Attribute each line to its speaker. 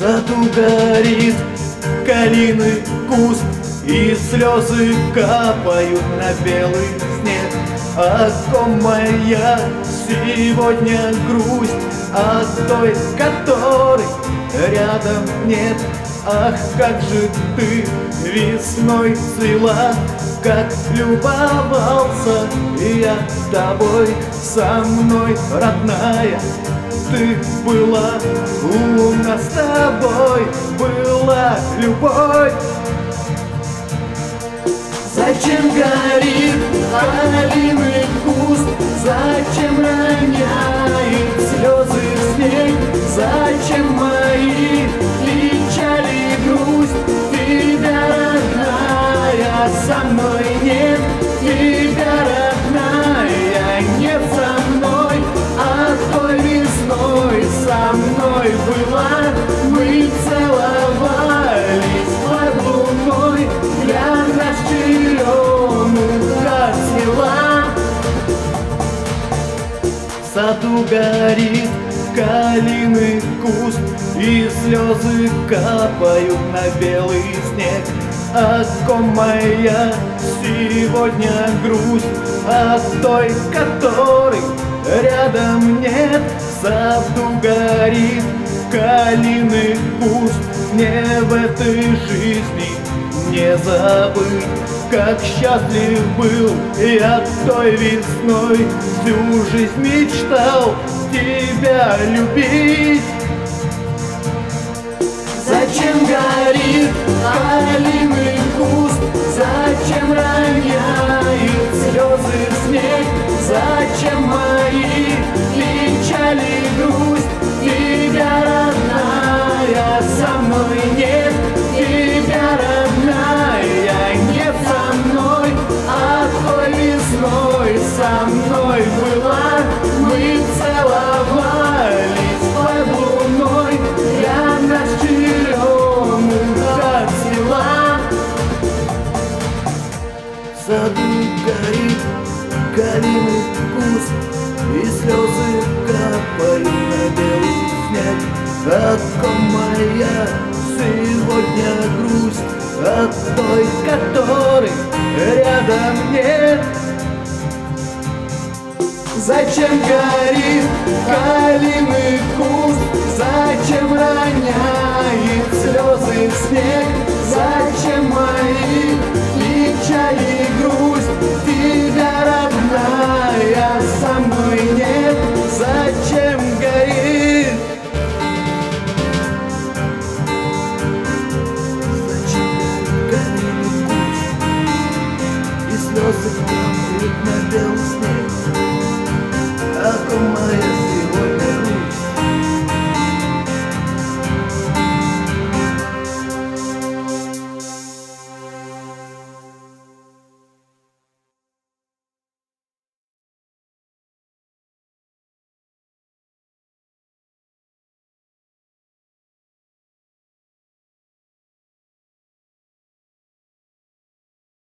Speaker 1: саду горит калины куст, и слезы капают на белый снег. О ком моя сегодня грусть, о той, которой рядом нет. Ах, как же ты весной цвела, как любовался я тобой. Со мной, родная, ты была, у нас с тобой была любовь. Зачем горит калины куст, зачем роняет слезы снег, зачем мои печали и грусть? Тебя, родная, со мной нет, тебя, родная, нет со мной. А той весной со мной была, мы целовались под луной, для нас черемуха цвела. В саду горит калины куст, и слезы капают на белый снег. О ком моя сегодня грусть, о той, которой рядом нет. В саду горит калины куст, мне в этой жизни не забыть, как счастлив был я той весной. Всю жизнь мечтал тебя любить. Зачем горит калины куст, зачем роняет слезы снег, зачем мои печали и грусть? Тебя, родная, со мной нет, тебя, родная, нет со мной. А той весной со мной была, мы целовались под луной, для нас черемуха цвела. В саду горит калины куст, и слезы капают на белый снег. О ком моя сегодня грусть, о той, которой рядом нет. Зачем горит калины куст, зачем роняет слезы снег, зачем мои печали и грусть? Тебя, родная, со мной нет, зачем горит? Зачем горит калины куст, и слезы капают на белый снег? О ком моя